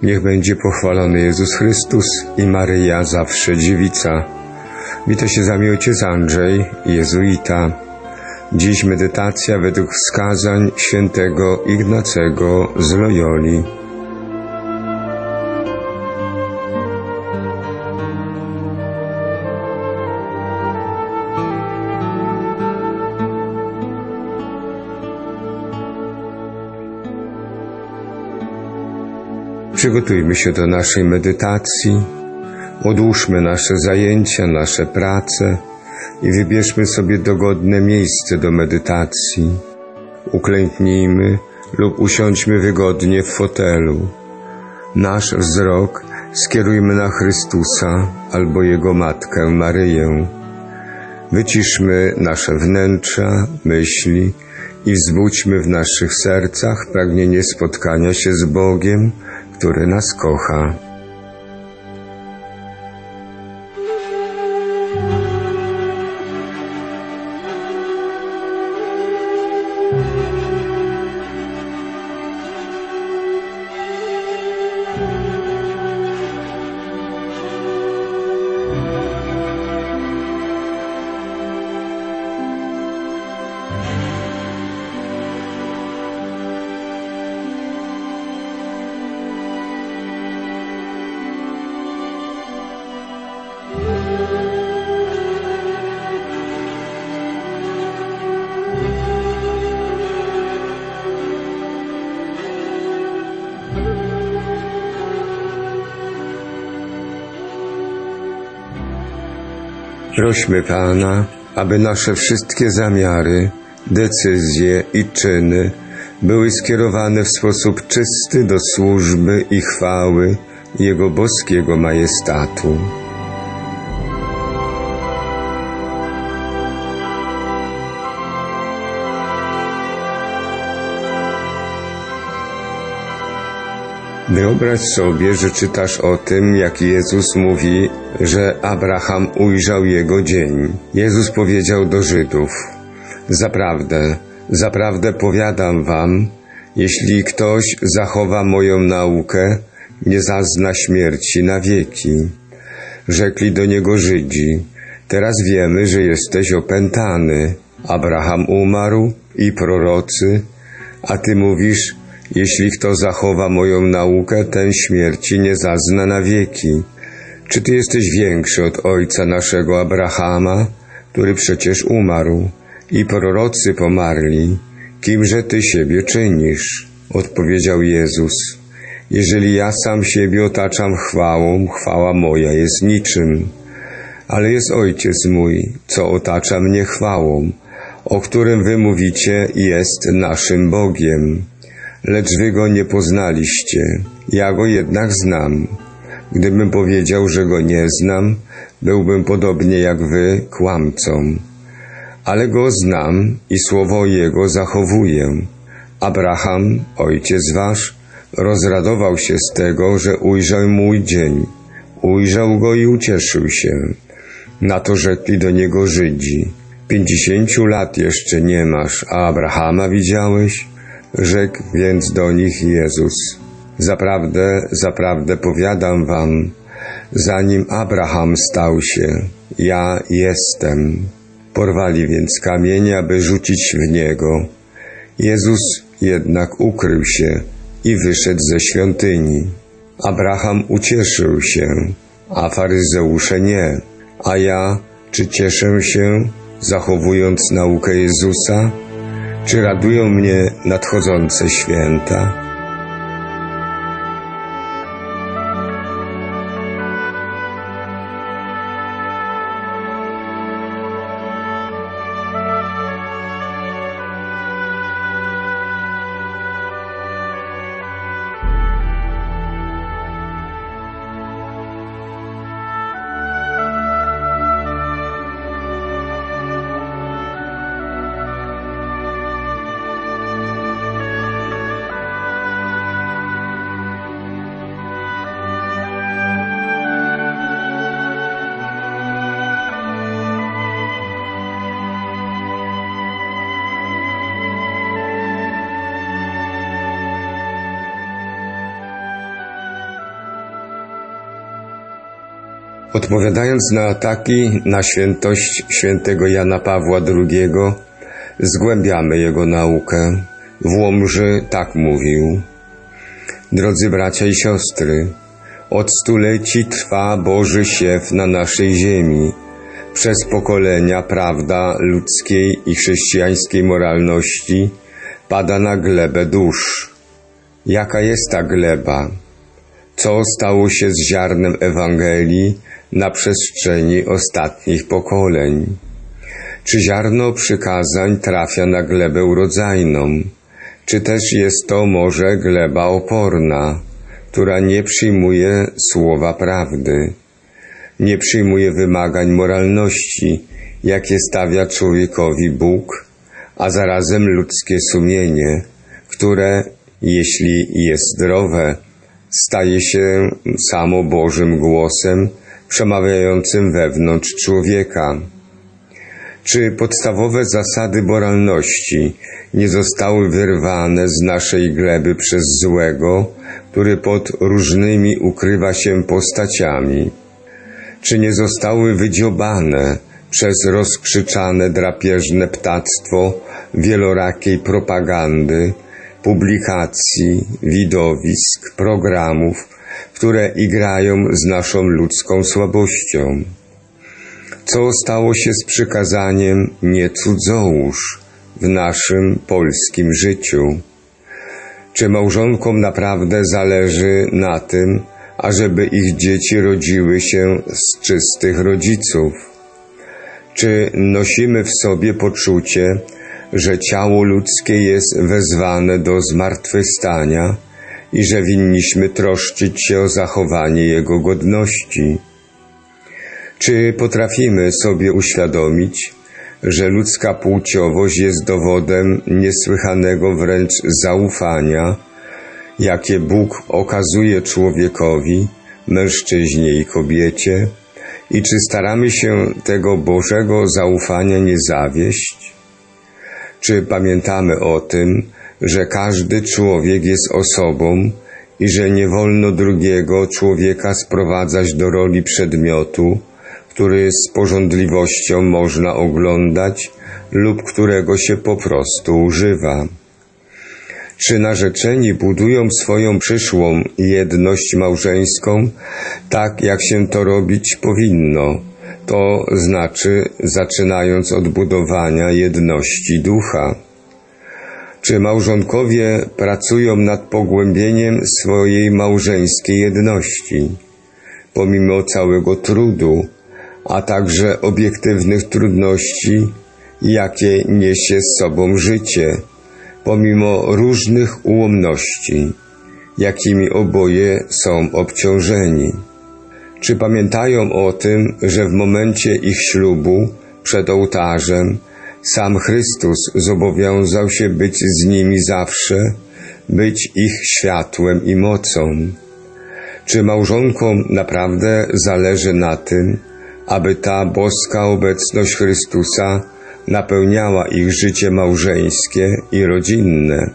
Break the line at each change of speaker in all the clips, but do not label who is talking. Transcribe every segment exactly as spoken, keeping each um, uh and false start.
Niech będzie pochwalony Jezus Chrystus i Maryja, zawsze dziewica. Wita się z wami ojciec Andrzej, jezuita. Dziś medytacja według wskazań świętego Ignacego z Loyoli. Przygotujmy się do naszej medytacji, odłóżmy nasze zajęcia, nasze prace i wybierzmy sobie dogodne miejsce do medytacji. Uklęknijmy lub usiądźmy wygodnie w fotelu. Nasz wzrok skierujmy na Chrystusa albo Jego Matkę Maryję. Wyciszmy nasze wnętrza, myśli i wzbudźmy w naszych sercach pragnienie spotkania się z Bogiem, który nas kocha. Prośmy Pana, aby nasze wszystkie zamiary, decyzje i czyny były skierowane w sposób czysty do służby i chwały Jego boskiego majestatu. Wyobraź sobie, że czytasz o tym, jak Jezus mówi, że Abraham ujrzał jego dzień. Jezus powiedział do Żydów: Zaprawdę, zaprawdę powiadam wam, jeśli ktoś zachowa moją naukę, nie zazna śmierci na wieki. Rzekli do niego Żydzi: Teraz wiemy, że jesteś opętany. Abraham umarł i prorocy, a ty mówisz: Jeśli kto zachowa moją naukę, ten śmierci nie zazna na wieki. Czy ty jesteś większy od ojca naszego Abrahama, który przecież umarł, i prorocy pomarli? Kimże ty siebie czynisz? Odpowiedział Jezus: Jeżeli ja sam siebie otaczam chwałą, chwała moja jest niczym. Ale jest Ojciec mój, co otacza mnie chwałą, o którym wy mówicie, jest naszym Bogiem. Lecz wy go nie poznaliście, ja go jednak znam. Gdybym powiedział, że go nie znam, byłbym podobnie jak wy kłamcą. Ale go znam i słowo jego zachowuję. Abraham, ojciec wasz, rozradował się z tego, że ujrzał mój dzień. Ujrzał go i ucieszył się. Na to rzekli do niego Żydzi: Pięćdziesięciu lat jeszcze nie masz, a Abrahama widziałeś? Rzekł więc do nich Jezus: Zaprawdę, zaprawdę powiadam wam, zanim Abraham stał się, ja jestem. Porwali więc kamień, aby rzucić w niego. Jezus jednak ukrył się i wyszedł ze świątyni. Abraham ucieszył się, a faryzeusze nie. A ja, czy cieszę się, zachowując naukę Jezusa? Czy radują mnie nadchodzące święta? Odpowiadając na ataki na świętość świętego Jana Pawła drugiego, zgłębiamy jego naukę. W Łomży tak mówił: drodzy bracia i siostry, od stuleci trwa Boży siew na naszej ziemi. Przez pokolenia prawda ludzkiej i chrześcijańskiej moralności pada na glebę dusz. Jaka jest ta gleba? Co stało się z ziarnem Ewangelii na przestrzeni ostatnich pokoleń? Czy ziarno przykazań trafia na glebę urodzajną? Czy też jest to może gleba oporna, która nie przyjmuje słowa prawdy, nie przyjmuje wymagań moralności, jakie stawia człowiekowi Bóg, a zarazem ludzkie sumienie, które, jeśli jest zdrowe, staje się samo Bożym głosem przemawiającym wewnątrz człowieka? Czy podstawowe zasady moralności nie zostały wyrwane z naszej gleby przez złego, który pod różnymi ukrywa się postaciami? Czy nie zostały wydziobane przez rozkrzyczane drapieżne ptactwo wielorakiej propagandy, publikacji, widowisk, programów, które igrają z naszą ludzką słabością? Co stało się z przykazaniem nie cudzołóż w naszym polskim życiu? Czy małżonkom naprawdę zależy na tym, ażeby ich dzieci rodziły się z czystych rodziców? Czy nosimy w sobie poczucie, że ciało ludzkie jest wezwane do zmartwychwstania i że winniśmy troszczyć się o zachowanie jego godności? Czy potrafimy sobie uświadomić, że ludzka płciowość jest dowodem niesłychanego wręcz zaufania, jakie Bóg okazuje człowiekowi, mężczyźnie i kobiecie? I czy staramy się tego Bożego zaufania nie zawieść? Czy pamiętamy o tym, że każdy człowiek jest osobą i że nie wolno drugiego człowieka sprowadzać do roli przedmiotu, który z pożądliwością można oglądać lub którego się po prostu używa? Czy narzeczeni budują swoją przyszłą jedność małżeńską tak, jak się to robić powinno, to znaczy zaczynając od budowania jedności ducha? Czy małżonkowie pracują nad pogłębieniem swojej małżeńskiej jedności, pomimo całego trudu, a także obiektywnych trudności, jakie niesie z sobą życie, pomimo różnych ułomności, jakimi oboje są obciążeni? Czy pamiętają o tym, że w momencie ich ślubu przed ołtarzem sam Chrystus zobowiązał się być z nimi zawsze, być ich światłem i mocą? Czy małżonkom naprawdę zależy na tym, aby ta boska obecność Chrystusa napełniała ich życie małżeńskie i rodzinne?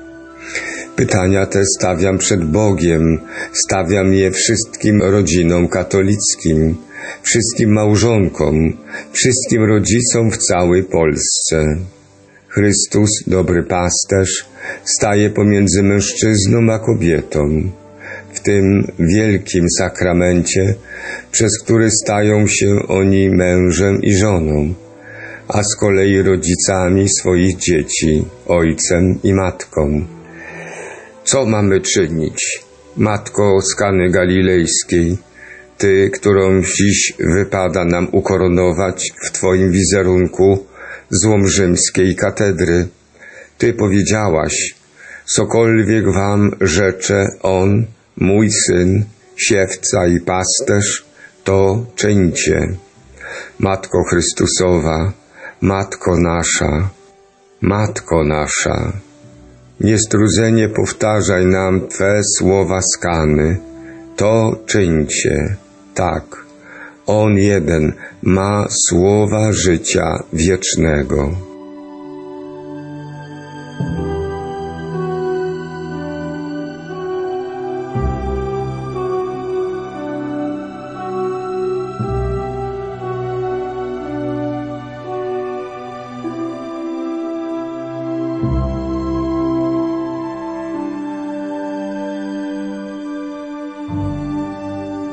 Pytania te stawiam przed Bogiem, stawiam je wszystkim rodzinom katolickim, wszystkim małżonkom, wszystkim rodzicom w całej Polsce. Chrystus, dobry pasterz, staje pomiędzy mężczyzną a kobietą, w tym wielkim sakramencie, przez który stają się oni mężem i żoną, a z kolei rodzicami swoich dzieci, ojcem i matką. Co mamy czynić, Matko z Kany Galilejskiej, Ty, którą dziś wypada nam ukoronować w Twoim wizerunku z łomżyńskiej katedry? Ty powiedziałaś: cokolwiek wam rzecze On, mój Syn, siewca i pasterz, to czyńcie. Matko Chrystusowa, Matko nasza, Matko nasza, niestrudzenie powtarzaj nam Twe słowa z Kany, to czyńcie, tak, On jeden ma słowa życia wiecznego.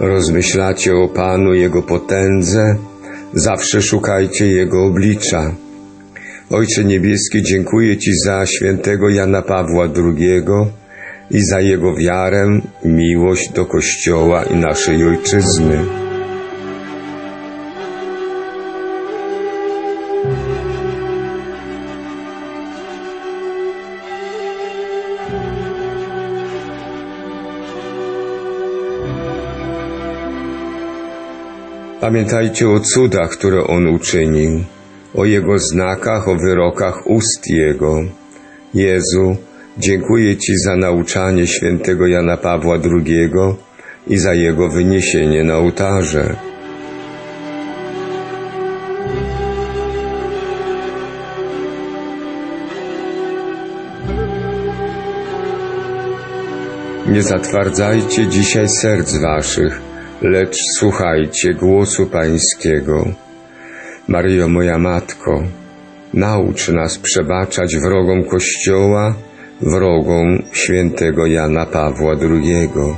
Rozmyślacie o Panu, Jego potędze, zawsze szukajcie Jego oblicza. Ojcze Niebieski, dziękuję Ci za świętego Jana Pawła drugiego i za jego wiarę, miłość do Kościoła i naszej Ojczyzny. Pamiętajcie o cudach, które On uczynił, o Jego znakach, o wyrokach ust Jego. Jezu, dziękuję Ci za nauczanie świętego Jana Pawła drugiego i za jego wyniesienie na ołtarze. Nie zatwardzajcie dzisiaj serc waszych, lecz słuchajcie głosu Pańskiego. Maryjo, moja Matko, naucz nas przebaczać wrogom Kościoła, wrogom świętego Jana Pawła drugiego.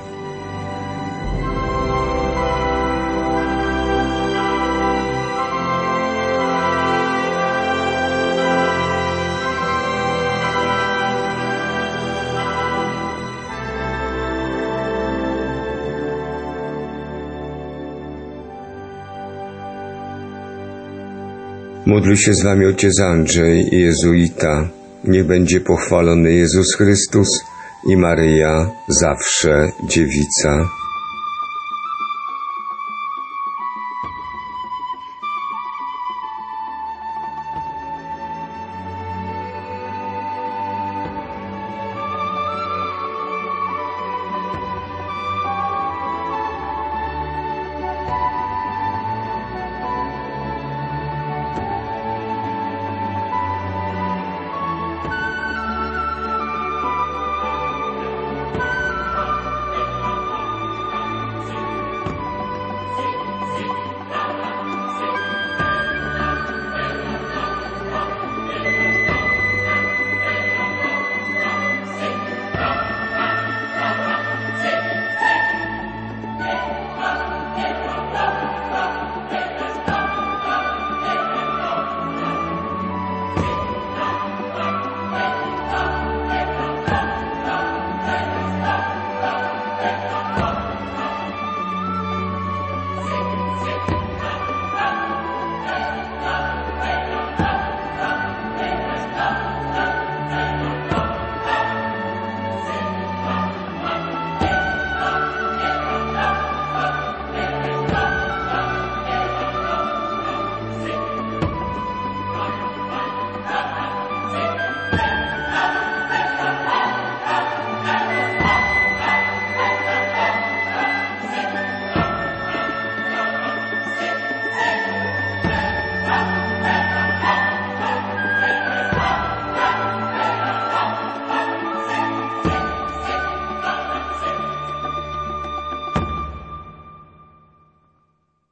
Módl się z Wami ojciec Andrzej, jezuita. Niech będzie pochwalony Jezus Chrystus i Maryja, zawsze dziewica.